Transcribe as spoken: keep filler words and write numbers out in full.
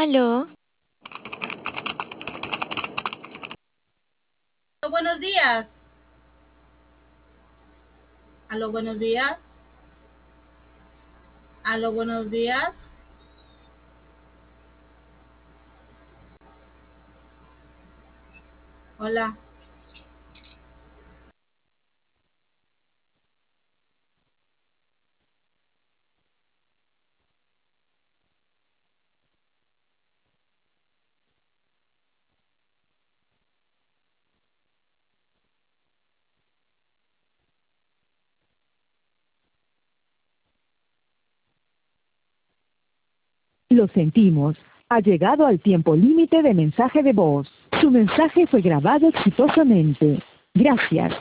Aló, Buenos días. Aló, buenos días. Aló, buenos días. Hola. Lo sentimos. Ha llegado al tiempo límite de mensaje de voz. Su mensaje fue grabado exitosamente. Gracias.